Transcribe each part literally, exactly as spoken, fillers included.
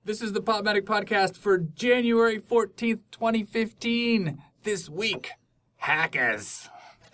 This is the Popmatic Podcast for January fourteenth, twenty fifteen. This week, hackers.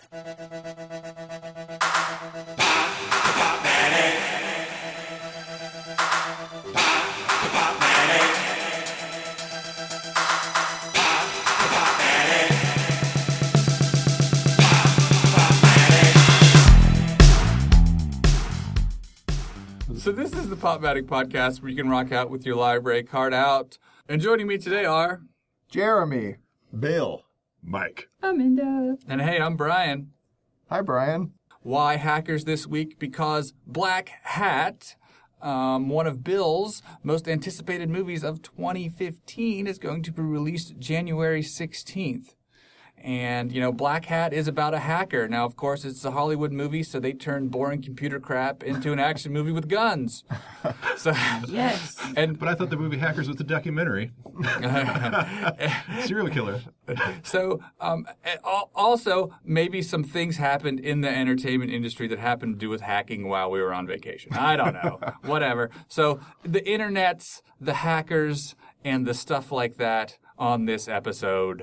So this is the Popmatic Podcast where you can rock out with your library card out. And joining me today are... Jeremy. Bill. Mike. Amanda. And hey, I'm Brian. Hi, Brian. Why hackers this week? Because Black Hat, um, one of Bill's most anticipated movies of twenty fifteen, is going to be released January sixteenth. And, you know, Black Hat is about a hacker. Now, of course, it's a Hollywood movie, so they turned boring computer crap into an action movie with guns. So, yes. And, but I thought the movie Hackers was a documentary. Serial killer. So, um, also, maybe some things happened in the entertainment industry that happened to do with hacking while we were on vacation. I don't know. Whatever. So, the internets, the hackers, and the stuff like that on this episode.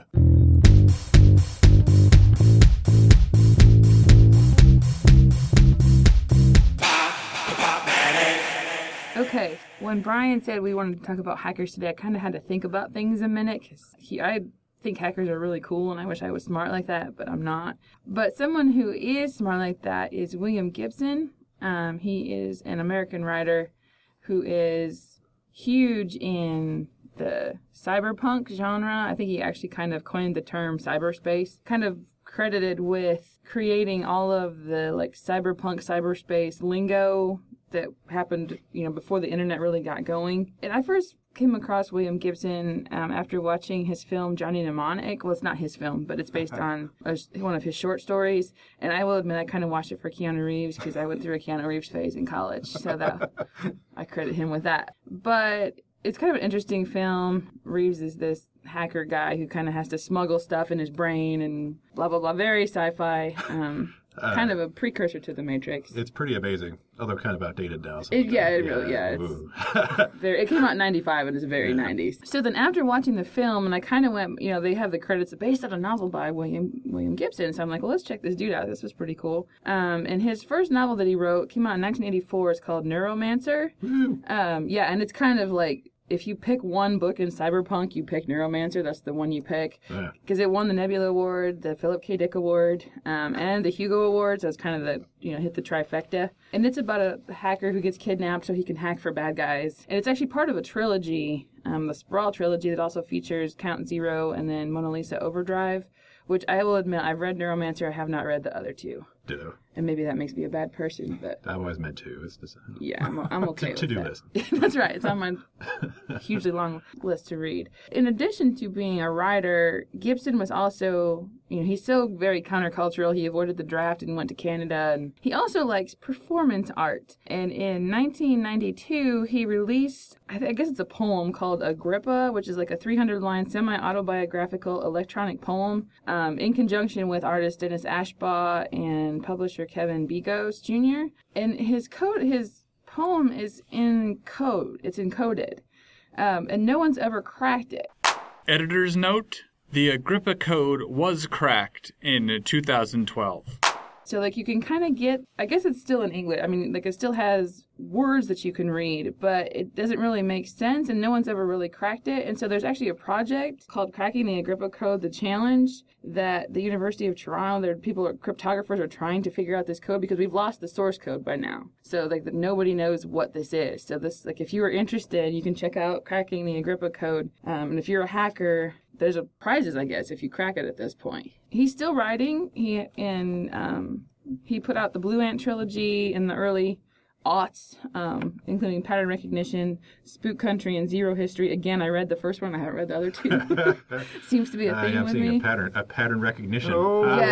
Okay, when Brian said we wanted to talk about hackers today, I kind of had to think about things a minute, because I think hackers are really cool, and I wish I was smart like that, but I'm not. But someone who is smart like that is William Gibson. Um, he is an American writer who is huge in the cyberpunk genre. I think he actually kind of coined the term cyberspace, kind of credited with creating all of the like cyberpunk cyberspace lingo that happened, you know, before the internet really got going. And I first came across William Gibson um, after watching his film Johnny Mnemonic. Well, it's not his film, but it's based on a, one of his short stories. And I will admit, I kind of watched it for Keanu Reeves because I went through a Keanu Reeves phase in college. So that I credit him with that. But it's kind of an interesting film. Reeves is this hacker guy who kind of has to smuggle stuff in his brain and blah, blah, blah. Very sci-fi. Um, uh, kind of a precursor to The Matrix. It's pretty amazing, although kind of outdated now. So it, yeah, it yeah, really, yeah. It's very, it came out in ninety-five and it's very yeah. nineties. So then after watching the film, and I kind of went, you know, they have the credits based on a novel by William William Gibson. So I'm like, well, let's check this dude out. This was pretty cool. Um, and his first novel that he wrote came out in nineteen eighty-four. It's called Neuromancer. um, yeah, and it's kind of like, if you pick one book in cyberpunk, you pick Neuromancer. That's the one you pick. Because yeah. it won the Nebula Award, the Philip K. Dick Award, um, and the Hugo Award. So it's kind of the, you know, hit the trifecta. And it's about a hacker who gets kidnapped so he can hack for bad guys. And it's actually part of a trilogy, um, the Sprawl trilogy that also features Count Zero and then Mona Lisa Overdrive, which I will admit, I've read Neuromancer. I have not read the other two. Ditto. And maybe that makes me a bad person, but... I've always meant to. It's just, yeah, I'm, I'm okay with to-do that. list. That's right. It's on my hugely long list to read. In addition to being a writer, Gibson was also, you know, he's still very countercultural. He avoided the draft and went to Canada. And he also likes performance art. And in nineteen ninety-two, he released, I, th- I guess it's a poem called Agrippa, which is like a three hundred line semi-autobiographical electronic poem um, in conjunction with artist Dennis Ashbaugh and publisher Kevin Begos Junior And his code, his poem is in code. It's encoded. Um, and no one's ever cracked it. Editor's note, the Agrippa code was cracked in two thousand twelve. So, like, you can kind of get, I guess it's still in English. I mean, like, it still has words that you can read, but it doesn't really make sense, and no one's ever really cracked it. And so there's actually a project called Cracking the Agrippa Code, the Challenge, that the University of Toronto, there people, cryptographers are trying to figure out this code because we've lost the source code by now. So, like, nobody knows what this is. So this, like, if you are interested, you can check out Cracking the Agrippa Code. Um, and if you're a hacker, there's a prizes, I guess, if you crack it at this point. He's still writing. He in um, he put out the Blue Ant trilogy in the early aughts, um, including Pattern Recognition, Spook Country, and Zero History. Again, I read the first one. I haven't read the other two. Seems to be a thing uh, with I'm seeing me. a pattern, a pattern recognition. Oh, yes.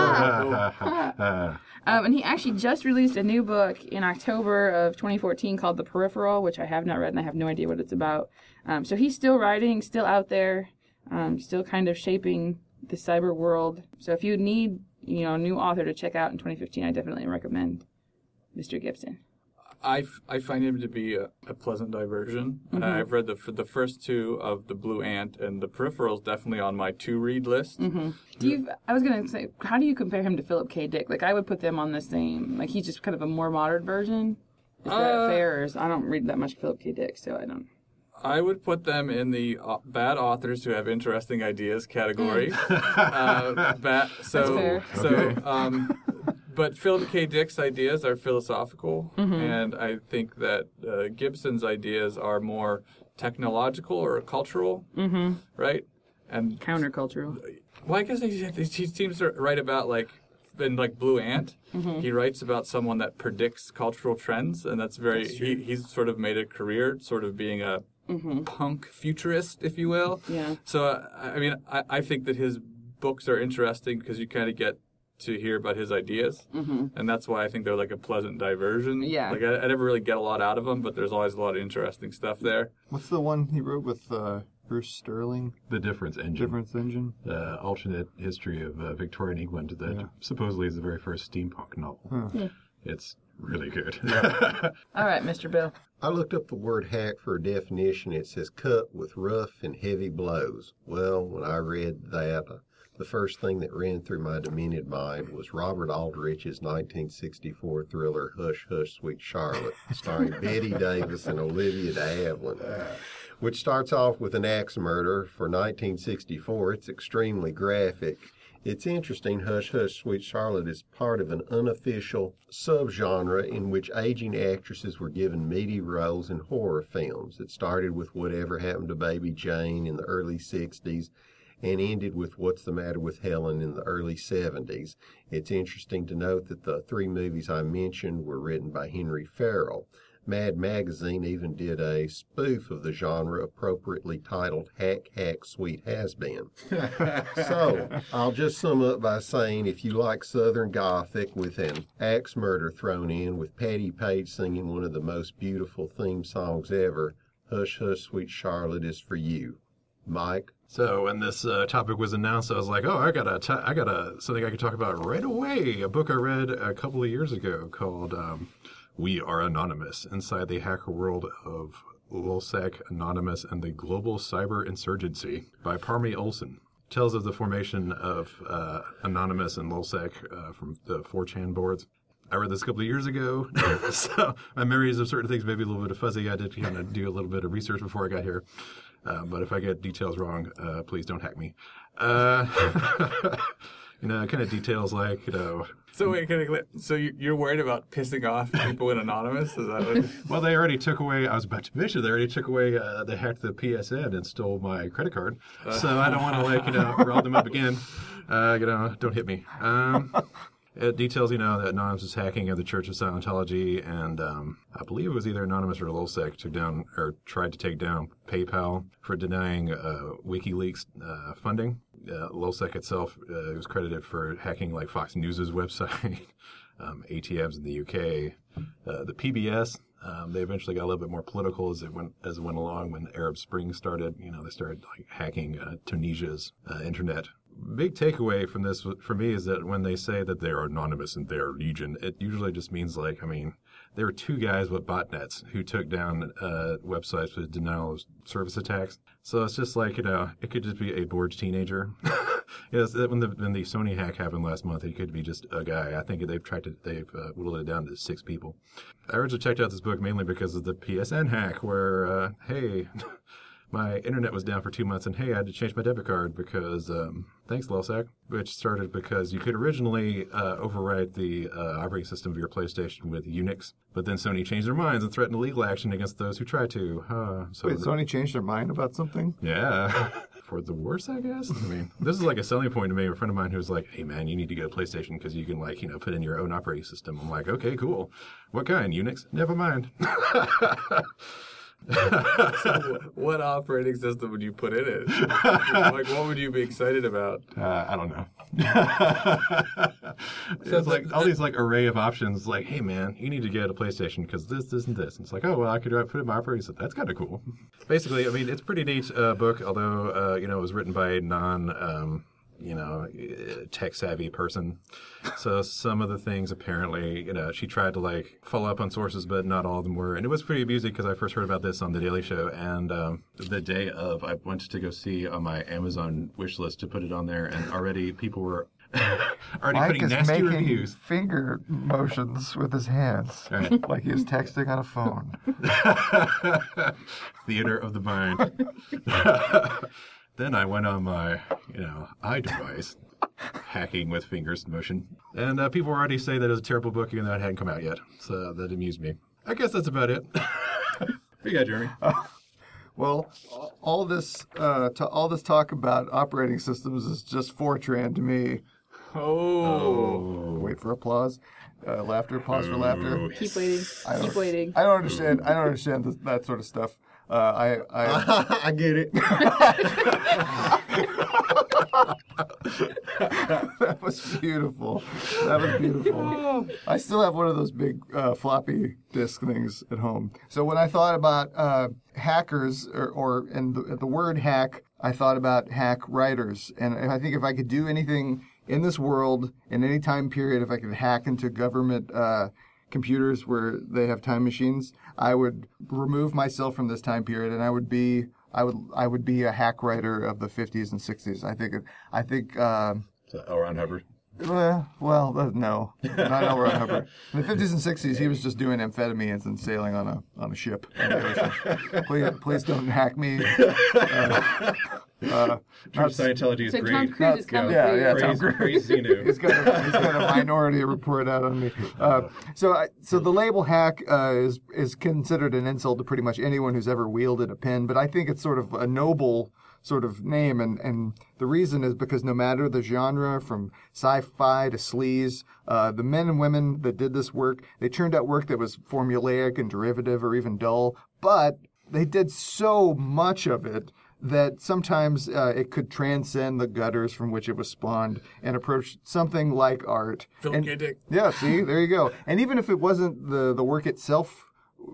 Ah, ah, ah. Um, and he actually just released a new book in October of twenty fourteen called The Peripheral, which I have not read and I have no idea what it's about. Um, so he's still writing, still out there, um, still kind of shaping the cyber world. So if you need, you know, a new author to check out in twenty fifteen, I definitely recommend Mister Gibson. I, f- I find him to be a, a pleasant diversion. Mm-hmm. And I've read the for the first two of The Blue Ant, and The Peripheral's definitely on my to-read list. Mm-hmm. Do you? I was gonna say, how do you compare him to Philip K. Dick? Like, I would put them on the same. Like, he's just kind of a more modern version. Is that Uh, fair? Or is, I don't read that much Philip K. Dick, so I don't. I would put them in the uh, bad authors who have interesting ideas category. uh, ba- so, fair. so, Okay. um, but Philip K. Dick's ideas are philosophical, and I think that uh, Gibson's ideas are more technological or cultural, Mm-hmm. right? And Countercultural. well, I guess he, he seems to write about like in like Blue Ant. Mm-hmm. He writes about someone that predicts cultural trends, and that's very. he, he's sort of made a career, sort of being a Mm-hmm. punk futurist, if you will. Yeah. So uh, I mean, I, I think that his books are interesting because you kind of get to hear about his ideas, Mm-hmm. and that's why I think they're like a pleasant diversion. Yeah. Like I, I never really get a lot out of them, but there's always a lot of interesting stuff there. What's the one he wrote with uh, Bruce Sterling? The Difference Engine. Difference Engine? Uh, alternate history of uh, Victorian England that Yeah. supposedly is the very first steampunk novel. Huh. Yeah. It's really good. All right, Mister Bill. I looked up the word hack for a definition. It says cut with rough and heavy blows. Well, when I read that, uh, the first thing that ran through my demented mind was Robert Aldrich's nineteen sixty-four thriller Hush, Hush, Sweet Charlotte, starring Betty Davis and Olivia de Havilland, which starts off with an axe murder. For nineteen sixty-four, it's extremely graphic. It's interesting, Hush Hush Sweet Charlotte is part of an unofficial subgenre in which aging actresses were given meaty roles in horror films. It started with Whatever Happened to Baby Jane in the early sixties and ended with What's the Matter with Helen in the early seventies. It's interesting to note that the three movies I mentioned were written by Henry Farrell. Mad Magazine even did a spoof of the genre appropriately titled Hack, Hack, Sweet Has-Been. So, I'll just sum up by saying if you like Southern Gothic with an axe murder thrown in with Patti Page singing one of the most beautiful theme songs ever, Hush Hush Sweet Charlotte is for you. Mike? So when this uh, topic was announced, I was like, "Oh, I got a, t- I got a something I could talk about right away." A book I read a couple of years ago called um, "We Are Anonymous: Inside the Hacker World of LulzSec, Anonymous, and the Global Cyber Insurgency" by Parmi Olsen. Tells of the formation of uh, Anonymous and LulzSec uh, from the four chan boards. I read this a couple of years ago, so my memories of certain things may be a little bit fuzzy. I did kind of do a little bit of research before I got here. Uh, but if I get details wrong, uh, please don't hack me. Uh, you know, kind of details like, you know... So wait, can I, so you- you're worried about pissing off people in Anonymous? Is that what? Well, they already took away, I was about to mention, they already took away, uh, they hacked the P S N and stole my credit card. So I don't want to, like, you know, rob them up again. Uh, you know, don't hit me. Um... It details, you know, that Anonymous is hacking of the Church of Scientology, and um, I believe it was either Anonymous or LulzSec took down or tried to take down PayPal for denying uh, WikiLeaks uh, funding. Uh, LulzSec itself uh, was credited for hacking like Fox News' website, um, A T Ms in the U K, uh, the P B S. Um, they eventually got a little bit more political as it went as it went along. When the Arab Spring started, you know, they started like hacking uh, Tunisia's uh, internet. Big takeaway from this for me is that when they say that they're anonymous and they're legion, it usually just means like, I mean, there were two guys with botnets who took down uh, websites with denial of service attacks. So it's just like, you know, it could just be a bored teenager. Yes, when the when the Sony hack happened last month, it could be just a guy. I think they've tried to they've uh, whittled it down to six people. I originally checked out this book mainly because of the P S N hack, where uh, hey. My internet was down for two months, and hey, I had to change my debit card because, um, thanks, LulzSec, which started because you could originally uh, overwrite the uh, operating system of your PlayStation with Unix, but then Sony changed their minds and threatened legal action against those who tried to. Uh, so Wait, Sony changed their mind about something? Yeah. For the worse, I guess. I mean, this is like a selling point to me. A friend of mine who was like, hey, man, you need to get a PlayStation because you can, like, you know, put in your own operating system. I'm like, okay, cool. What kind? Unix? Never mind. So what operating system would you put in it? Like, what would you be excited about? Uh, I don't know. So it's like all these like array of options. Like, hey man, you need to get a PlayStation because this, this, and this. And it's like, oh well, I could uh, put in my operating system. That's kind of cool. Basically, I mean, it's a pretty neat uh, book. Although uh, you know, it was written by a non, um, you know, tech savvy person. So some of the things apparently, you know, she tried to like follow up on sources, but not all of them were. And it was pretty amusing because I first heard about this on The Daily Show. And um, the day of, I went to go see on my Amazon wish list to put it on there. And already people were already Mike putting is nasty making reviews. finger motions with his hands, Right. like he was texting on a phone. Theater of the mind. Then I went on my, you know, iDevice, hacking with fingers motion. And uh, people already say that it was a terrible book even though it hadn't come out yet. So that amused me. I guess that's about it. What you got, Jeremy? Well, all this uh, to, all this talk about operating systems is just Fortran to me. Oh. Wait for applause, uh, laughter, pause for laughter. Keep waiting. I don't- Keep waiting. I don't understand. I don't understand th- that sort of stuff. Uh, I, I I get it. that was beautiful. That was beautiful. I still have one of those big uh, floppy disk things at home. So when I thought about uh, hackers, or, or and the, the word hack, I thought about hack writers. And I think if I could do anything in this world, in any time period, if I could hack into government uh, computers where they have time machines, I would remove myself from this time period, and I would be, I would, I would be a hack writer of the fifties and sixties. I think, I think. Uh, So L. Ron Hubbard. Uh, well, uh, no, not L. Ron Hubbard. In the fifties and sixties, he was just doing amphetamines and sailing on a on a ship. On the ocean. Please, please don't hack me. Uh, uh, True Scientology is So great. Tom Cruise is coming yeah, for you. yeah, Tom Praise, Cruise. praise Xenu. He's got a, he's got a minority report out on me. Uh, so, I, so the label hack uh, is is considered an insult to pretty much anyone who's ever wielded a pen. But I think it's sort of a noble sort of name, and, and the reason is because no matter the genre, from sci-fi to sleaze, uh, the men and women that did this work, they turned out work that was formulaic and derivative or even dull, but they did so much of it that sometimes uh, it could transcend the gutters from which it was spawned and approach something like art. Philip And- K. Dick. Yeah, see, there you go. And even if it wasn't the, the work itself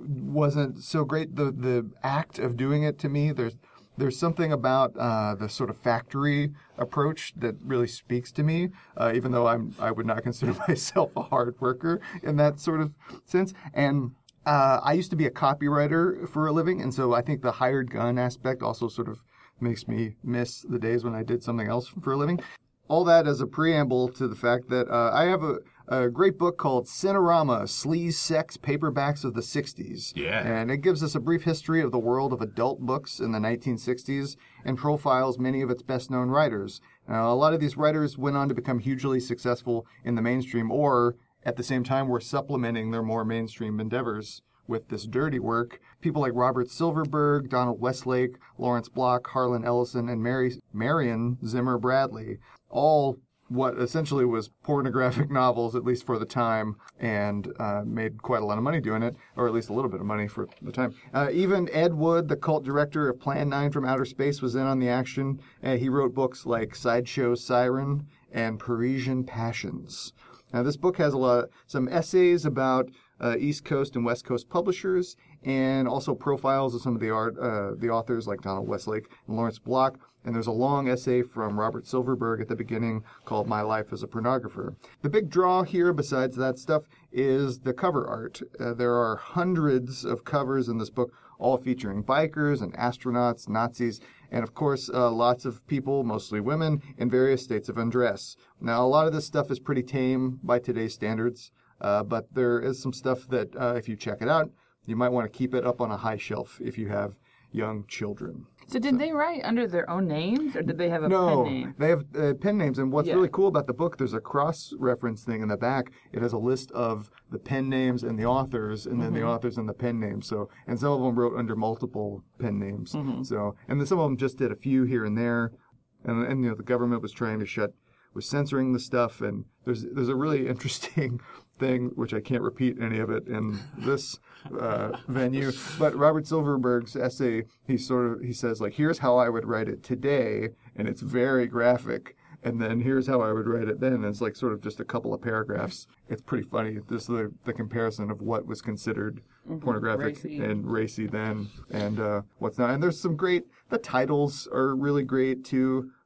wasn't so great, the the act of doing it, to me, there's there's something about uh, the sort of factory approach that really speaks to me, uh, even though I'm I would not consider myself a hard worker in that sort of sense. And uh, I used to be a copywriter for a living, and so I think the hired gun aspect also sort of makes me miss the days when I did something else for a living. All that as a preamble to the fact that uh, I have a, a great book called Cinerama, Sleaze Sex Paperbacks of the sixties. Yeah. And it gives us a brief history of the world of adult books in the nineteen sixties and profiles many of its best-known writers. Now, a lot of these writers went on to become hugely successful in the mainstream, or at the same time were supplementing their more mainstream endeavors with this dirty work. People like Robert Silverberg, Donald Westlake, Lawrence Block, Harlan Ellison, and Mary, Marion Zimmer Bradley, all what essentially was pornographic novels, at least for the time, and uh, made quite a lot of money doing it, or at least a little bit of money for the time. Uh, even Ed Wood, the cult director of Plan nine from Outer Space, was in on the action. Uh, he wrote books like Sideshow Siren and Parisian Passions. Now, this book has a lot, some essays about uh, East Coast and West Coast publishers, and also profiles of some of the art, uh, the authors like Donald Westlake and Lawrence Block. And there's a long essay from Robert Silverberg at the beginning called My Life as a Pornographer. The big draw here, besides that stuff, is the cover art. Uh, there are hundreds of covers in this book, all featuring bikers and astronauts, Nazis, and of course, uh, lots of people, mostly women, in various states of undress. Now, a lot of this stuff is pretty tame by today's standards, uh, but there is some stuff that, uh, if you check it out, you might want to keep it up on a high shelf if you have young children. So did they write under their own names, or did they have a No, pen name? they have uh, pen names. And what's Yeah. really cool about the book, there's a cross-reference thing in the back. It has a list of the pen names and the authors, and then Mm-hmm. the authors and the pen names. So, and some of them wrote under multiple pen names. Mm-hmm. So, and then some of them just did a few here and there. And, and you know, the government was trying to shut, was censoring the stuff. And there's there's a really interesting thing, which I can't repeat any of it in this uh, venue. But Robert Silverberg's essay, he sort of he says like, here's how I would write it today, and it's very graphic. And then here's how I would write it then. And it's like sort of just a couple of paragraphs. It's pretty funny. This is the, the comparison of what was considered pornographic Racy. and racy then, and uh, what's not. And there's some great. The titles are really great too.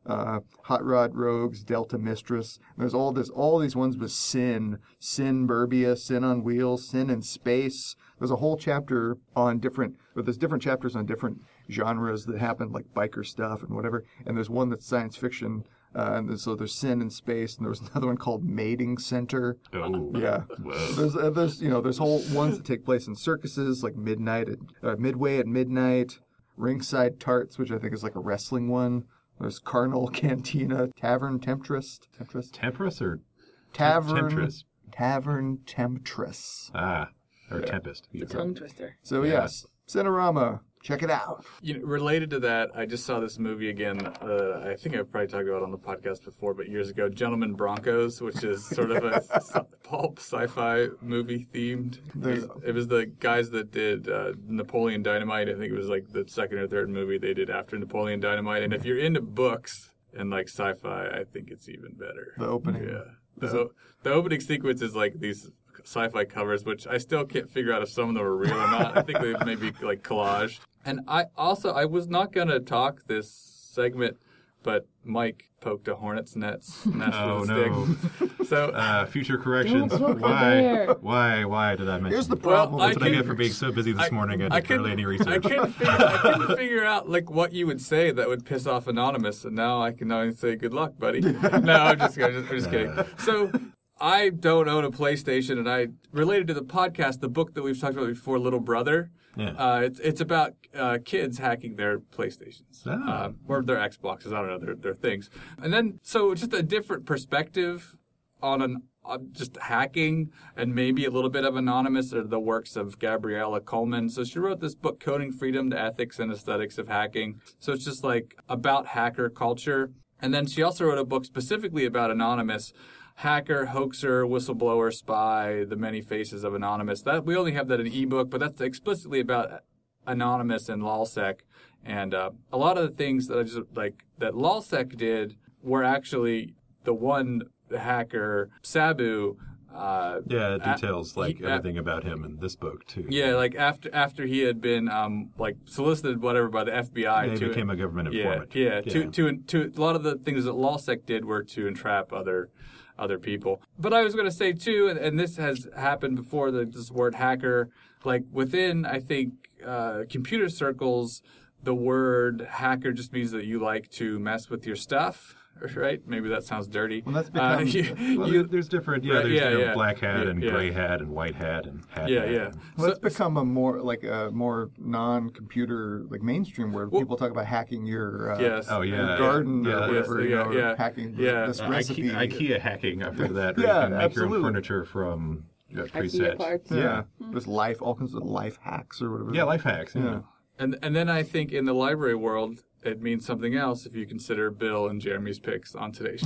uh, Hot Rod Rogues, Delta Mistress. There's all this, all these ones with Sin, Sin Burbia, Sin on Wheels, Sin in Space. There's a whole chapter on different, but there's different chapters on different genres that happen, like biker stuff and whatever. And there's one that's science fiction. Uh, and so there's Sin in Space, and there was another one called Mating Center. Oh, Yeah, whoa. there's uh, there's you know there's whole ones that take place in circuses, like midnight at uh, Midway at midnight, Ringside Tarts, which I think is like a wrestling one. There's Carnal Cantina, Tavern Temptress, Temptress, Temperance or Tavern Temptress? Tavern Temptress. Ah, or Tempest. It's a tongue twister. So Yeah. yes, Cinerama, check it out. You know, related to that, I just saw this movie again. Uh, I think I've probably talked about it on the podcast before, but years ago, Gentlemen Broncos, which is sort of a sci- pulp sci-fi movie themed. There's- It was the guys that did uh, Napoleon Dynamite. I think it was like the second or third movie they did after Napoleon Dynamite. And if you're into books and like sci-fi, I think it's even better. The opening. Yeah. So the opening sequence is like these sci-fi covers, which I still can't figure out if some of them are real or not. I think they may be like collaged. And I also, I was not going to talk this segment, but Mike poked a hornet's nest, nest Oh, with a no. stick. So Uh, future corrections. Don't poke the Why? bear. Why? Why did I mention? Here's the that? problem. Well, with That's what I couldn't- get for being so busy this morning. I did couldn't- barely any I research. couldn't, figure, I couldn't figure out like what you would say that would piss off Anonymous, and now I can only say good luck, buddy. No, I'm just, I'm just, I'm just kidding. So I don't own a PlayStation, and I related to the podcast, the book that we've talked about before, Little Brother. Yeah. Uh, it's it's about uh, kids hacking their PlayStations Ah. uh, or their Xboxes. I don't know, their their things. And then so just a different perspective on an on just hacking, and maybe a little bit of Anonymous or the works of Gabriella Coleman. So she wrote this book, Coding Freedom: The Ethics and Aesthetics of Hacking. So it's just like about hacker culture. And then she also wrote a book specifically about Anonymous. Hacker, hoaxer, whistleblower, spy, the many faces of Anonymous. That we only have that in ebook, but that's explicitly about Anonymous and LulzSec. And uh, a lot of the things that I just like that LulzSec did were actually the one hacker, Sabu. Uh, Yeah, it a- details like he- everything about him in this book too. yeah, like after after he had been um, like solicited, whatever, by the F B I. Yeah, he to, became a government yeah, informant. yeah, To, to to a lot of the things that LulzSec did were to entrap other other people. But I was going to say too, and, and this has happened before, the this word hacker, like within I think uh, computer circles, the word hacker just means that you like to mess with your stuff. Right? Maybe that sounds dirty. Well, that's Uh, become- you- Well, you- there's different. Yeah, Right, there's yeah, you know, yeah. black hat Yeah, and yeah. gray hat and white hat and hat. yeah, hat yeah. and- Well, it's So- become a more like a more non-computer like mainstream word. Well- People talk about hacking your uh, Yes. Oh your yeah, garden yeah, or whatever, yes, you yeah, know, yeah. hacking Yeah. this Uh, recipe. IKEA, IKEA hacking. I've heard of that. Where Yeah, you can make your absolutely. own furniture from uh, IKEA presets. parts. Yeah, there's life, all kinds of life hacks or whatever. Yeah, life hacks. Yeah. Yeah. And and then I think in the library world, it means something else if you consider Bill and Jeremy's picks on today's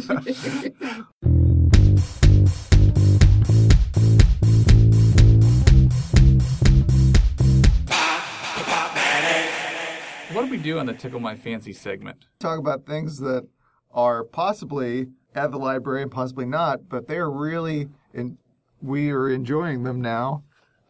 show. What do we do on the Tickle My Fancy segment? Talk about things that are possibly at the library and possibly not, but they're really, in, we are enjoying them now.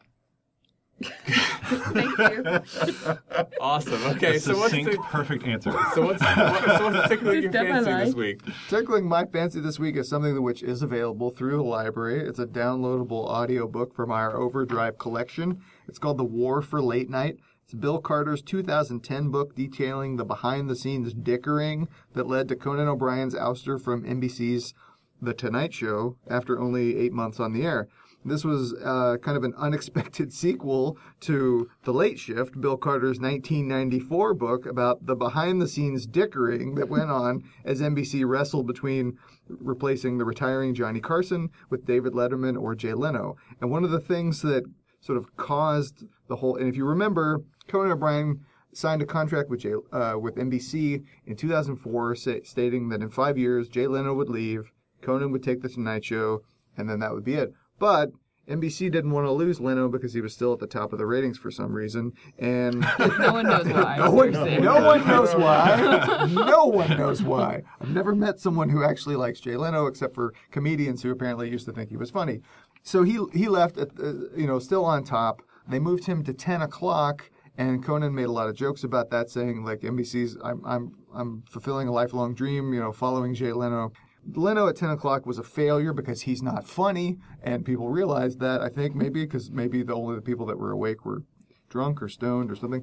Thank you. Awesome. Okay, A so what's succinct, the, perfect answer. so what's what, so what's tickling your Just up my fancy this life. week? Tickling My Fancy this week is something which is available through the library. It's a downloadable audiobook from our Overdrive collection. It's called The War for Late Night. It's Bill Carter's two thousand ten book detailing the behind-the-scenes dickering that led to Conan O'Brien's ouster from N B C's The Tonight Show after only eight months on the air. This was uh, kind of an unexpected sequel to The Late Shift, Bill Carter's nineteen ninety-four book about the behind-the-scenes dickering that went on as N B C wrestled between replacing the retiring Johnny Carson with David Letterman or Jay Leno. And one of the things that sort of caused the whole, and if you remember, Conan O'Brien signed a contract with Jay, uh, with N B C in two thousand four, say, stating that in five years Jay Leno would leave, Conan would take the Tonight Show, and then that would be it. But N B C didn't want to lose Leno because he was still at the top of the ratings for some reason, and No one knows why. no one, seriously. no one knows why. No one knows why. I've never met someone who actually likes Jay Leno, except for comedians who apparently used to think he was funny. So he he left, at, uh, you know, still on top. They moved him to ten o'clock, And Conan made a lot of jokes about that, saying like N B C's, I'm I'm I'm fulfilling a lifelong dream, you know, following Jay Leno. Leno at ten o'clock was a failure because he's not funny, and people realized that, I think, maybe because maybe the only the people that were awake were drunk or stoned or something,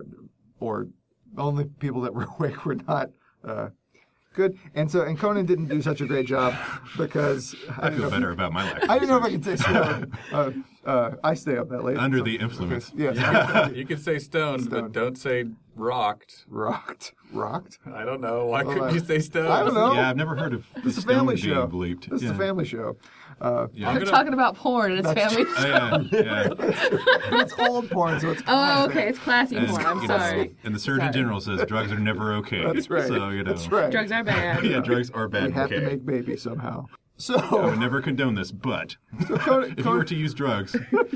or only people that were awake were not uh, good. And so, and Conan didn't do such a great job because I, I feel better if, about my life. I don't know if I can say stoned. uh, uh, I stay up that late. Under so, the influence. Yes. Yeah. You can say stoned, Stoned. but don't say rocked. Rocked. Rocked? I don't know. Why Well, couldn't I- you say stoned? I don't know. Yeah, I've never heard of This is a stone family being show. bleeped. This yeah. is a family show. Uh, Yeah. They're talking about porn and it's family. Oh, yeah, yeah. but it's old porn, so it's Oh, classic. okay. It's classy And, porn. I'm you know, sorry. and the Surgeon Sorry. General says drugs are never okay. That's right. So, you know. That's right. Drugs are bad. Yeah, drugs are bad. We have okay. to make babies somehow. So, I would never condone this, but so Conan, if you Conan, were to use drugs,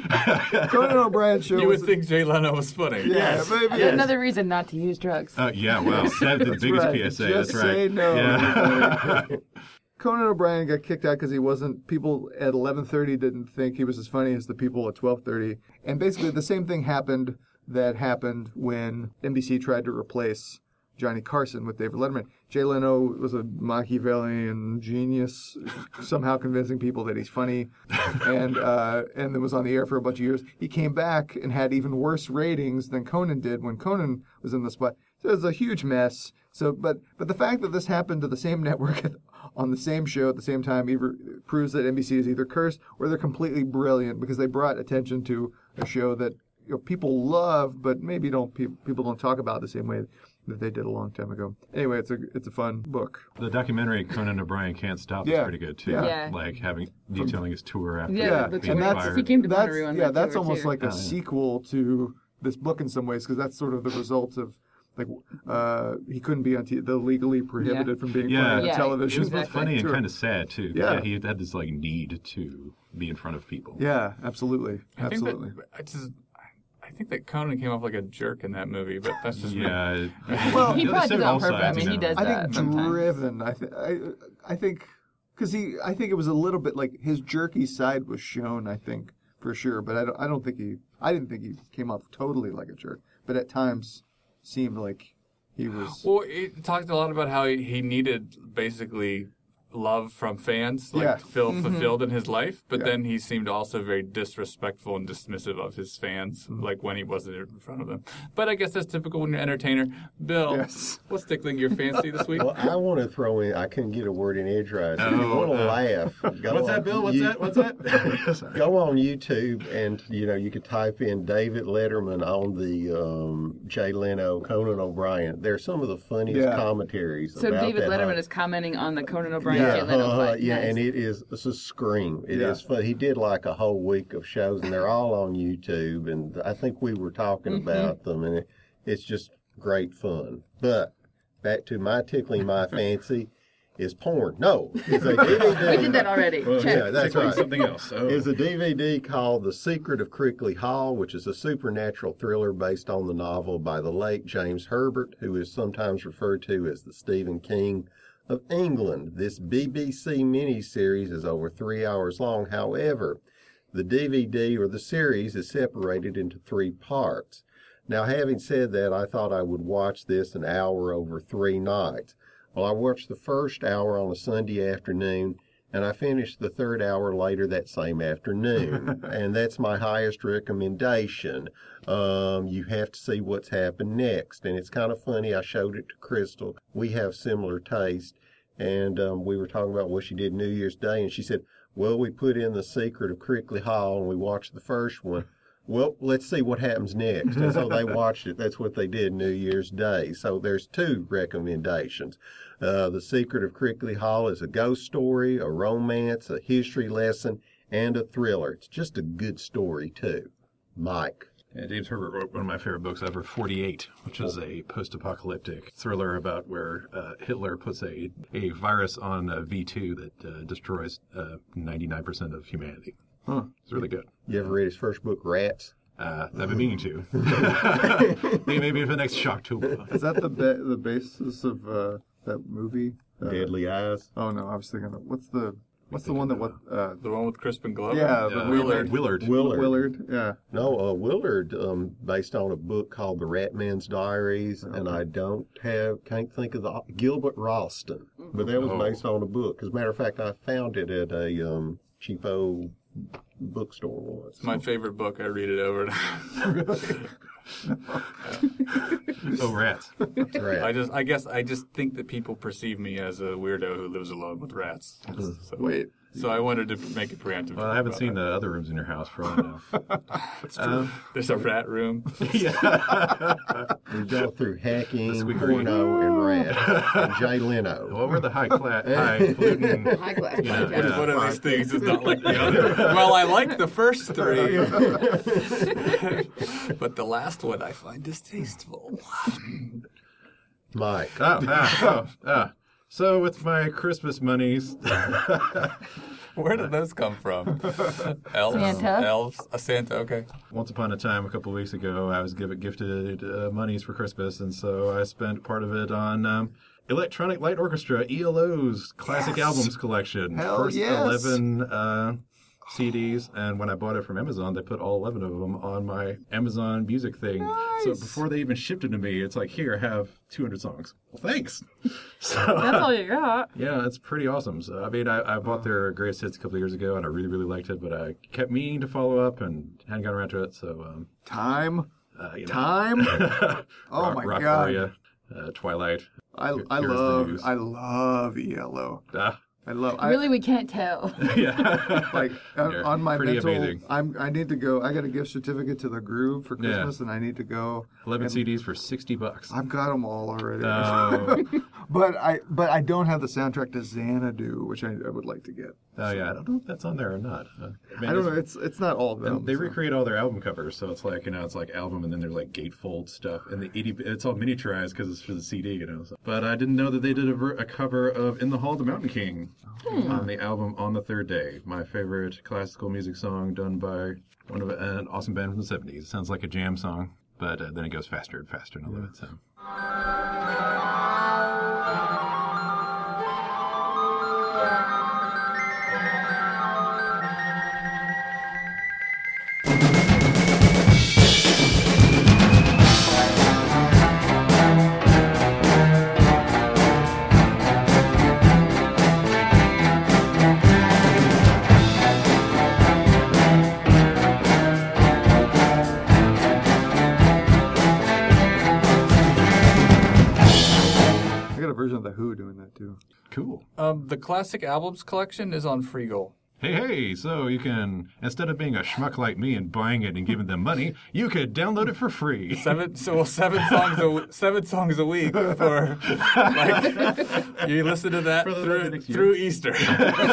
Conan O'Brien's show You was would think Jay Leno was funny. yeah, maybe. Yet another reason not to use drugs. uh, yeah, wow, that's the biggest right. P S A. Just That's right. say no, Yeah. Conan O'Brien got kicked out because he wasn't. People at eleven thirty didn't think he was as funny as the people at twelve thirty, and basically the same thing happened that happened when N B C tried to replace Johnny Carson with David Letterman. Jay Leno was a Machiavellian genius, somehow convincing people that he's funny, and uh, and then was on the air for a bunch of years. He came back and had even worse ratings than Conan did when Conan was in the spot. So it was a huge mess. So, but but the fact that this happened to the same network on the same show at the same time either proves that N B C is either cursed or they're completely brilliant because they brought attention to a show that you know, people love, but maybe don't pe- people don't talk about the same way that they did a long time ago. Anyway, it's a it's a fun book. The documentary Conan O'Brien Can't Stop Yeah. is pretty good too. Yeah. Yeah. Like having detailing his tour after Yeah, Yeah, the being and that's- fired. He came to That's Bonnaroo on yeah, that that's tour, almost too. like a Oh, yeah. sequel to this book in some ways because that's sort of the result of like uh, he couldn't be on t- the legally prohibited from being Yeah. put on Yeah, It television. was both Exactly. funny and Tour. kind of sad too. Yeah. Yeah, he had this like need to be in front of people. Yeah, absolutely, I think absolutely. that I just I think that Conan came off like a jerk in that movie, but that's just me. Yeah. Well, He You know, probably they did said it on all purpose. I sides, mean, you he know. does I that think sometimes. driven. I think I, I think because he I think it was a little bit like his jerky side was shown. I think for sure, but I don't I don't think he I didn't think he came off totally like a jerk, but at times seemed like he was. Well, it talked a lot about how he, he needed basically love from fans, like Yeah. to feel fulfilled in his life. But Yeah. then he seemed also very disrespectful and dismissive of his fans, Mm-hmm. like when he wasn't in front of them. But I guess that's typical when you're an entertainer. Bill, Yes. what's tickling your fancy this week? Well, I want to throw in. I couldn't get a word in edgewise. If you Oh, want to uh, laugh, go What's on that, Bill? What's you- that? What's that? Go on YouTube and you know you could type in David Letterman on the um, Jay Leno, Conan O'Brien. They're some of the funniest Yeah. commentaries. So about David that Letterman whole- is commenting on the Conan O'Brien yeah, Jay Leno uh, fight. yeah, Nice. and it is it's a scream. It is Yeah. fun. He did like a whole week of shows, and they're all on YouTube. And I think we were talking Mm-hmm. about them, and it, it's just great fun. But back to my tickling my fancy is porn. No, it's a D V D. We did that already. Well, Check. yeah, that's tickling right. Something else. Oh. Is a D V D called The Secret of Crickley Hall, which is a supernatural thriller based on the novel by the late James Herbert, who is sometimes referred to as the Stephen King of England. This B B C miniseries is over three hours long. However, the D V D or the series is separated into three parts. Now, having said that, I thought I would watch this an hour over three nights. Well, I watched the first hour on a Sunday afternoon, and I finished the third hour later that same afternoon. And that's my highest recommendation. Um, you have to see what's happened next. And it's kind of funny. I showed it to Crystal. We have similar taste. And um, we were talking about what she did New Year's Day, and she said, well, we put in The Secret of Crickley Hall, and we watched the first one. Well, let's see what happens next. And so they watched it. That's what they did New Year's Day. So there's two recommendations. Uh, the Secret of Crickley Hall is a ghost story, a romance, a history lesson, and a thriller. It's just a good story, too. Mike. Yeah, James Herbert wrote one of my favorite books ever, forty-eight, which is a post-apocalyptic thriller about where uh, Hitler puts a, a virus on uh, V two that uh, destroys uh, ninety-nine percent of humanity. Huh. It's really good. You ever read his first book, Rats? Uh, I've been meaning to. Maybe for the next Shocktober. Is that the ba- the basis of uh, that movie? Uh, Deadly Eyes? Oh no, I was thinking of what's the What's the one that what? Uh, The one with Crispin Glover? yeah, the Uh, Willard. Willard. Willard. Willard. Yeah. No, uh, Willard, um, based on a book called The Ratman's Diaries, and I don't have, can't think of the, Gilbert Ralston, but that was Oh. based on a book. As a matter of fact, I found it at a um, cheapo bookstore once. It's my favorite book. I read it over and over. Oh, rats. Right. I just, I guess, I just think that people perceive me as a weirdo who lives alone with rats. So, Wait. so I wanted to make a preemptive. Well, I haven't seen the other rooms in your house for all I know. Um, There's a rat room. yeah. We go through hacking, squeakery. porno, and rat, and Jay Leno. Well, we're the high class, highfalutin. High class. Yeah, Which yeah. one of these things is not like the other? Well, I like the first three, but the last one I find distasteful. Mike. Oh, ah, oh, ah. So with my Christmas monies, Where did those come from? Elves? Santa. Elves? A Santa, okay. once upon a time, a couple of weeks ago, I was given gifted uh, monies for Christmas, and so I spent part of it on um, Electronic Light Orchestra, E L O's classic Yes. albums collection. Hell First yes. eleven uh, C Ds, and when I bought it from Amazon, they put all eleven of them on my Amazon Music thing. So Nice. before they even shipped it to me, it's like, here, have two hundred songs. Well, thanks. So That's all you got. yeah, it's pretty awesome. So I mean, I, I bought their greatest hits a couple of years ago, and I really, really liked it. But I kept meaning to follow up and hadn't gotten around to it. So um, Time. uh, you know. Time. Oh Rock, my Rock God. Aria, uh, Twilight. I, Here- I here's the love news. I love E L O. Ah, I love I, Really, we can't tell. yeah. like on, They're on my pretty mental. amazing. I'm I need to go. I got a gift certificate to the Groove for Yeah. Christmas, and I need to go. eleven and C Ds for sixty bucks. I've got them all already. Oh, but I but I don't have the soundtrack to Xanadu, which I, I would like to get. oh yeah. I don't know if that's on there or not. Uh, I don't know. It's it's not all of them. And they so. recreate all their album covers, so it's like, you know, it's like album, and then there's like gatefold stuff, and the itty, it's all miniaturized because it's for the C D, you know. So. But I didn't know that they did a, ver- a cover of "In the Hall of the Mountain King" on the album "On the Third Day," my favorite classical music song done by one of an awesome band from the seventies. It sounds like a jam song, but uh, then it goes faster and faster, and I love it. So. I got a version of the Who doing that too. Cool. Um, the classic albums collection is on Freegal. Hey, hey, so you can, instead of being a schmuck like me and buying it and giving them money, you could download it for free. Seven, so seven songs a seven songs a week for like you listen to that For the through, next year. through Easter. Good.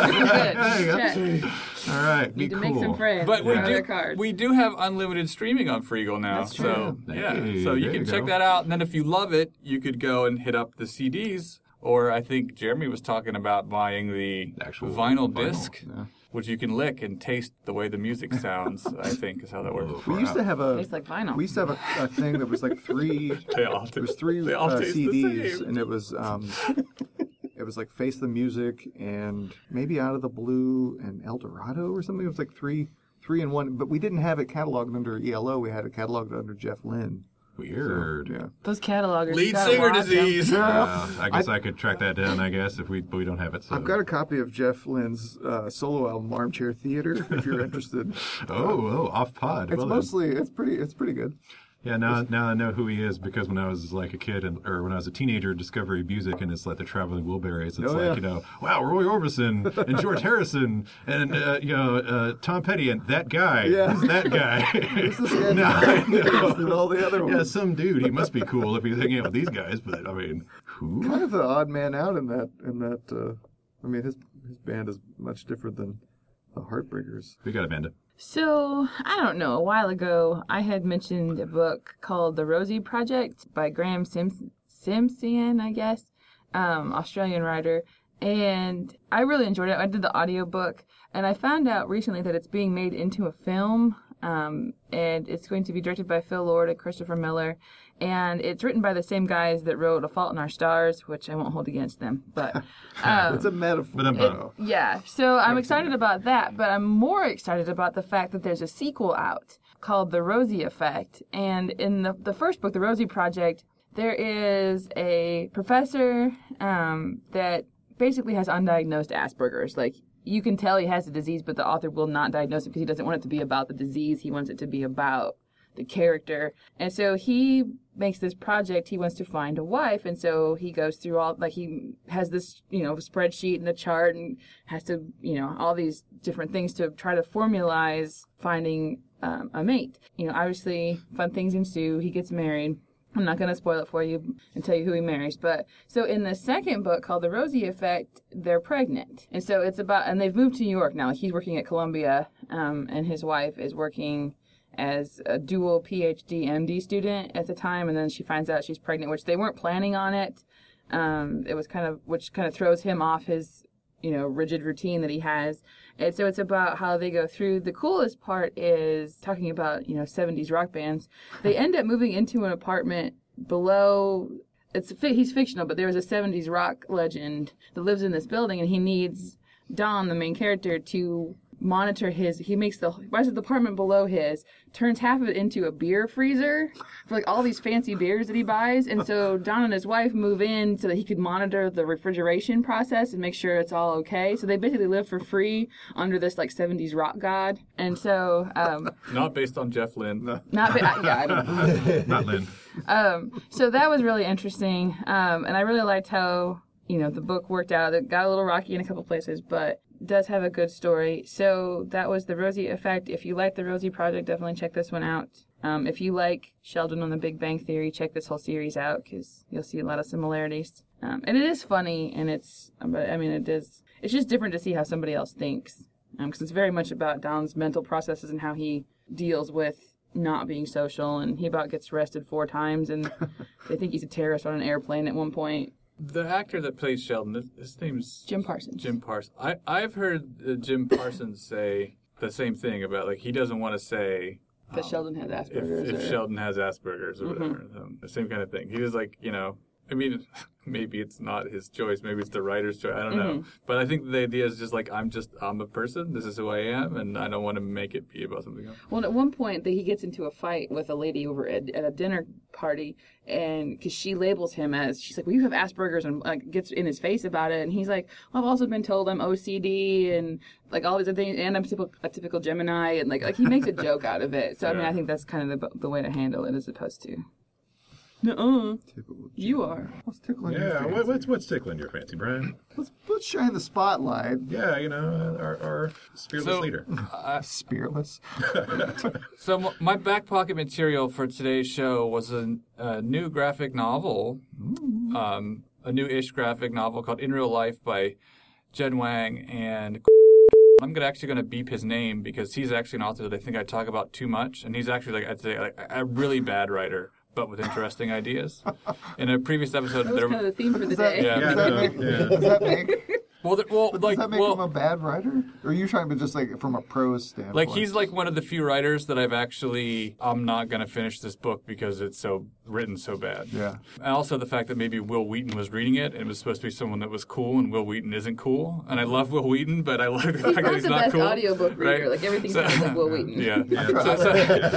Check. All right, be Need to cool. make some friends. But we with other do cards. we do have unlimited streaming on Freegal now. That's so true. yeah, Hey, so you there can you check go. that out, and then if you love it, you could go and hit up the C Ds. Or I think Jeremy was talking about buying the Actual vinyl, vinyl, disc, yeah. which you can lick and taste the way the music sounds. I think is how that works. We used to have a Tastes like vinyl. we used to have a, a thing that was like three. They all It was three They all uh, taste the C Ds, same. and it was um, it was like Face the Music and maybe Out of the Blue and El Dorado or something. It was like three three in one, but we didn't have it cataloged under E L O. We had it cataloged under Jeff Lynne. Weird. Yeah. Those catalogers. Lead you gotta singer watch 'em. disease. Uh, I guess I, could track that down, I guess, if we but we don't have it. So. I've got a copy of Jeff Lynne's uh, solo album Armchair Theater. If you're interested, Oh, oh, off pod. it's Well done. mostly it's pretty it's pretty good. Yeah, now now I know who he is because when I was like a kid and or when I was a teenager, Discovery Music, and it's like the Traveling Wilburys. It's Oh, like yeah. you know, wow, Roy Orbison and George Harrison and uh, you know uh, Tom Petty and that guy. Yeah. Who's that guy? This is good. No, I know. And all the other Yeah, ones. some dude. He must be cool if he's hanging out with these guys. But I mean, who? Kind of the odd man out in that in that. Uh, I mean, his his band is much different than the Heartbreakers. We got Amanda. So, I don't know, a while ago, I had mentioned a book called The Rosie Project by Graham Sims- Simpson, I guess, um, Australian writer. And I really enjoyed it. I did the audiobook, and I found out recently that it's being made into a film, um, and it's going to be directed by Phil Lord and Christopher Miller. and it's written by the same guys that wrote A Fault in Our Stars, which I won't hold against them. But um, It's a metaphor. But I'm though. yeah, so I'm excited about that, but I'm more excited about the fact that there's a sequel out called The Rosie Effect. And in the, the first book, The Rosie Project, there is a professor um, that basically has undiagnosed Asperger's. Like, you can tell he has the disease, but the author will not diagnose it because he doesn't want it to be about the disease. He wants it to be about the character. And so he makes this project. He wants to find a wife. And so he goes through all, like, he has this, you know, spreadsheet and a chart and has to, you know, all these different things to try to formalize finding um, a mate. You know, obviously, fun things ensue. He gets married. I'm not going to spoil it for you and tell you who he marries. But so in the second book called The Rosie Effect, they're pregnant. And so it's about, and they've moved to New York now. Like, he's working at Columbia, um, and his wife is working as a dual P H D M D student at the time. And then she finds out she's pregnant, which they weren't planning on it. Um, it was kind of, which kind of throws him off his, you know, rigid routine that he has. And so it's about how they go through. The coolest part is talking about, you know, seventies rock bands. They end up moving into an apartment below, it's he's fictional, but there was a seventies rock legend that lives in this building, and he needs Don, the main character, to monitor his, he makes the, buys the apartment below his, turns half of it into a beer freezer for like all these fancy beers that he buys. And so Don and his wife move in so that he could monitor the refrigeration process and make sure it's all okay. So they basically live for free under this like seventies rock god. And so, um, Not based on Jeff Lynne. No. not, yeah, I don't Not Lynn. um, so that was really interesting. Um, and I really liked how, you know, the book worked out. It got a little rocky in a couple places, but does have a good story. So that was The Rosie Effect. If you like The Rosie Project, definitely check this one out. Um, if you like Sheldon on The Big Bang Theory, check this whole series out because you'll see a lot of similarities. Um, and it is funny, and it's, but I mean, it is, it's just different to see how somebody else thinks. Because um, it's very much about Don's mental processes and how he deals with not being social, and he about gets arrested four times, and they think he's a terrorist on an airplane at one point. The actor that plays Sheldon, his, his name's Jim Parsons. Jim Parsons. I, I've heard uh, Jim Parsons say the same thing about, like, he doesn't want to say That um, Sheldon has if, Asperger's. if or... Sheldon has Asperger's or Mm-hmm. whatever. Um, the same kind of thing. He was like, you know, I mean, maybe it's not his choice. Maybe it's the writer's choice. I don't know. Mm-hmm. But I think the idea is just like, I'm just, I'm a person. This is who I am. And I don't want to make it be about something else. Well, at one point, that he gets into a fight with a lady over at, at a dinner party, and because she labels him as, she's like, well, you have Asperger's, and like gets in his face about it, and he's like, well, I've also been told I'm O C D, and like all these other things, and I'm typical, a typical Gemini, and like like he makes a joke out of it. So I mean, Yeah. I think that's kind of the the way to handle it, as opposed to, nuh-uh, you are. What's tickling your Yeah, fancy? what, what's what's tickling your fancy, Brian? Let's, let's shine the spotlight. Yeah, you know, our, our fearless So- leader. Spiritless. So m- my back pocket material for today's show was a, a new graphic novel, um, a new-ish graphic novel called In Real Life by Jen Wang, and I'm gonna actually going to beep his name because he's actually an author that I think I talk about too much, and he's actually like I'd say like a really bad writer, but with interesting ideas. In a previous episode, That was there, kind of the theme for the Is that, day. Yeah. does, Yeah, that no, make, yeah. does that make well, there, well, does like, that make well, him a bad writer? Or are you trying to just like from a prose standpoint? like he's like one of the few writers that I've actually I'm not going to finish this book because it's so written so bad. Yeah. And also the fact that maybe Will Wheaton was reading it and it was supposed to be someone that was cool, and Will Wheaton isn't cool. And I love Will Wheaton, but I like the He's fact that not he's the not best cool. audiobook reader. right? Like everything So- sounds like Will Wheaton. Yeah. Yeah. So- so-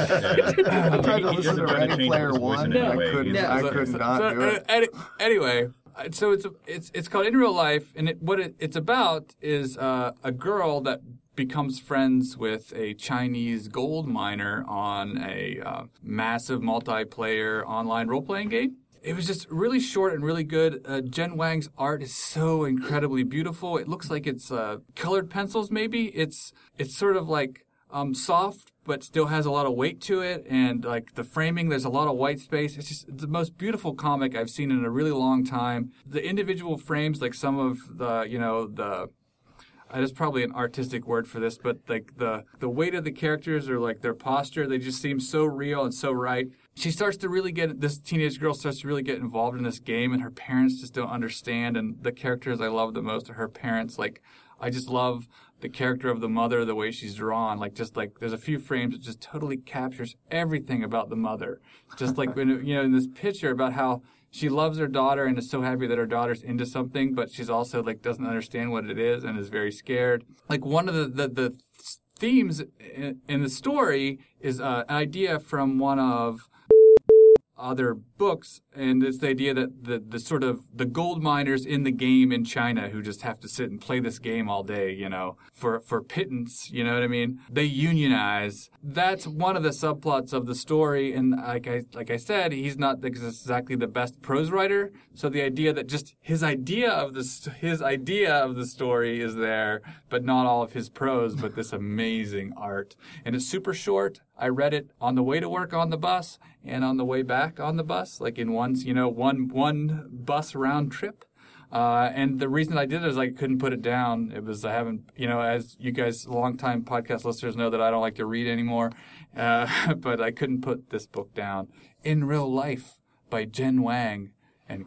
I tried to He listen doesn't to try to Ready change Player his voice One, in and any I way. couldn't. He's- I So- could so- not so, do it. uh, any- anyway, uh, so it's it's it's called In Real Life, and it, what it, it's about is uh, a girl that becomes friends with a Chinese gold miner on a uh, massive multiplayer online role-playing game. It was just really short and really good. Uh, Jen Wang's art is so incredibly beautiful. It looks like it's uh, colored pencils, maybe. It's it's sort of like um, soft, but still has a lot of weight to it. And like the framing, there's a lot of white space. It's just the most beautiful comic I've seen in a really long time. The individual frames, like some of the, you know, the... Uh, there's probably an artistic word for this, but like the the weight of the characters or like their posture, they just seem so real and so right. She starts to really get, this teenage girl starts to really get involved in this game, and her parents just don't understand. And the characters I love the most are her parents. Like, I just love the character of the mother, the way she's drawn, like just like there's a few frames that just totally captures everything about the mother. Just like when you know in this picture about how she loves her daughter and is so happy that her daughter's into something, but she's also like doesn't understand what it is and is very scared. Like one of the the, the themes in, in the story is uh, an idea from one of other books, and it's the idea that the, the sort of the gold miners in the game in China who just have to sit and play this game all day, you know, for, for pittance, you know what I mean? They unionize. That's one of the subplots of the story, and like I like I said, he's not exactly the best prose writer, so the idea that just his idea of the his idea of the story is there, but not all of his prose, but this amazing art. And it's super short. I read it on the way to work on the bus and on the way back on the bus, like in one, you know, one one bus round trip. Uh, and the reason I did it is I couldn't put it down. It was I haven't, you know, as you guys, longtime podcast listeners know that I don't like to read anymore, uh, but I couldn't put this book down. In Real Life by Jen Wang and.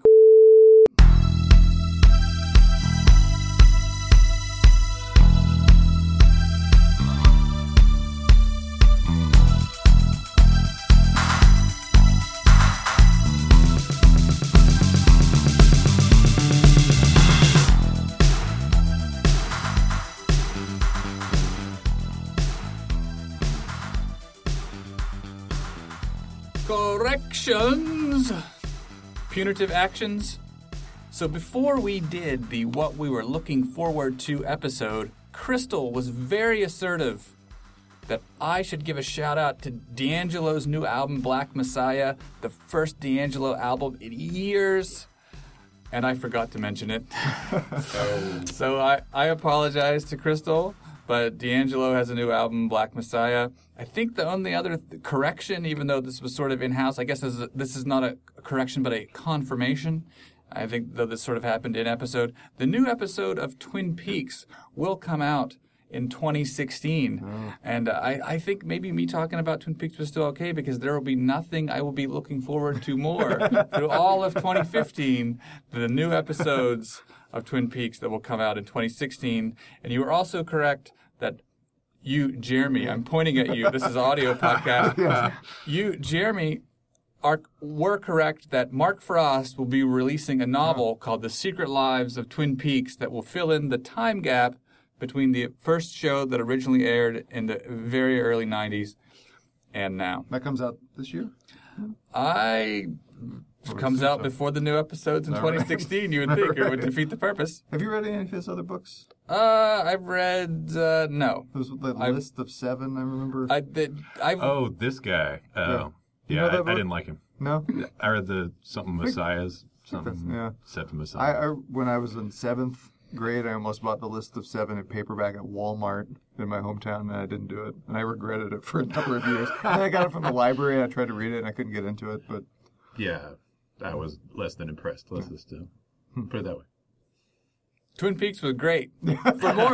Corrections. Punitive actions. So before we did the What We Were Looking Forward To episode, Crystal was very assertive that I should give a shout out to D'Angelo's new album, Black Messiah, the first D'Angelo album in years. And I forgot to mention it. oh. So I, I apologize to Crystal. But D'Angelo has a new album, Black Messiah. I think the only other th- correction, even though this was sort of in-house, I guess this is, a, this is not a correction but a confirmation. I think though this sort of happened in episode. The new episode of Twin Peaks will come out in twenty sixteen. Oh. And uh, I, I think maybe me talking about Twin Peaks was still okay because there will be nothing I will be looking forward to more through all of twenty fifteen, the new episodes of Twin Peaks that will come out in twenty sixteen. And you were also correct that you, Jeremy, I'm pointing at you. This is audio podcast. Yeah. You, Jeremy, are were correct that Mark Frost will be releasing a novel yeah. called The Secret Lives of Twin Peaks that will fill in the time gap between the first show that originally aired in the very early nineties and now. That comes out this year? I... It comes out so. before the new episodes in All twenty sixteen, right. You would think, right. It would defeat the purpose. Have you read any of his other books? Uh, I've read, uh, no. It was the I've, list of seven, I remember. I did, I've, oh, this guy. Oh, yeah, yeah I, I didn't like him. No? I read the something Messiahs, something yeah. Seven Messiahs. I, I, when I was in seventh grade, I almost bought the list of seven in paperback at Walmart in my hometown, and I didn't do it. And I regretted it for a number of years. And I got it from the library, and I tried to read it, and I couldn't get into it, but... Yeah. I was less than impressed. Let's just uh, put it that way. Twin Peaks was great. For more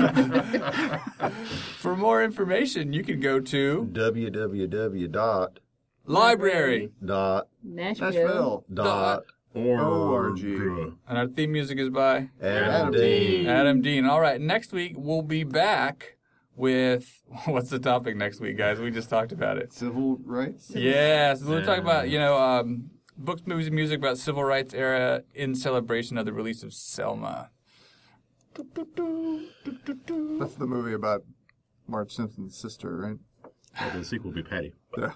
for more information, you can go to www dot library dot Nashville dot org. And our theme music is by Adam, Adam Dean. Adam Dean. All right, next week we'll be back with what's the topic next week, guys? We just talked about it. Civil rights. Yeah, so we'll talk about you know. Um, Books, movies, and music about civil rights era in celebration of the release of Selma. That's the movie about Marge Simpson's sister, right? Well, the sequel will be Patty. Yeah.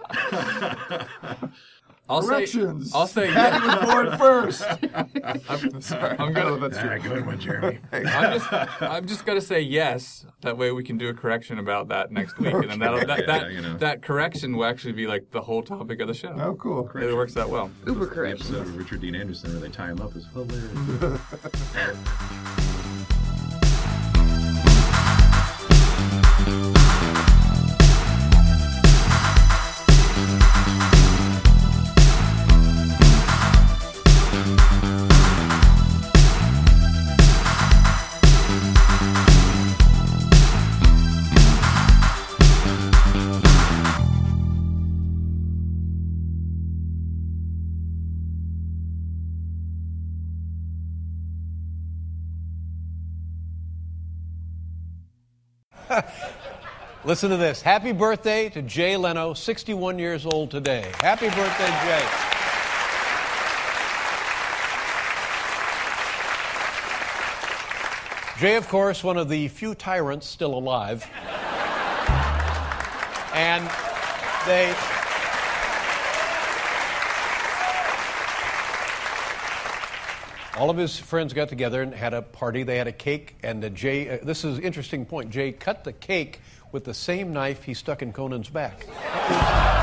I'll Corrections. Say, I'll say Patty was born first. I'm sorry. I'm gonna. Oh, that's true. Ah, good one, Jeremy. I'm just. I'm just gonna say yes. That way we can do a correction about that next week, and then that'll, that that, yeah, you know. that correction will actually be like the whole topic of the show. Oh, cool. It works out well. Uber The corrections. episode of Richard Dean Anderson where they tie him up is hilarious. Listen to this. Happy birthday to Jay Leno, sixty-one years old today. Happy birthday, Jay. Jay, of course, one of the few tyrants still alive. And they... All of his friends got together and had a party. They had a cake, and uh, Jay, uh, this is an interesting point, Jay cut the cake with the same knife he stuck in Conan's back.